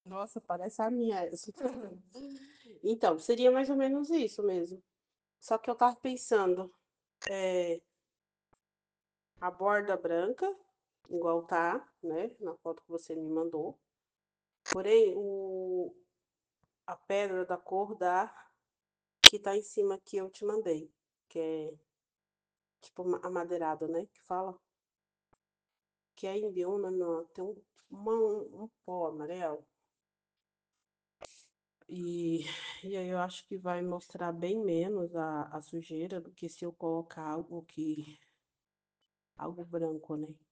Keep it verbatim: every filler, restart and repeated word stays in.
Nossa, parece a minha essa. Então, seria mais ou menos isso mesmo. Só que eu estava pensando, eh a borda branca, igual tá, né, na foto que você me mandou, porém o a pedra da cor da que tá em cima que eu te mandei, que é tipo uma amadeirado, né, que fala. Que é Imbiúna, não, tem um uma um pó amarelo. E e aí eu acho que vai mostrar bem menos a a sujeira do que se eu colocar algo que algo branco, né.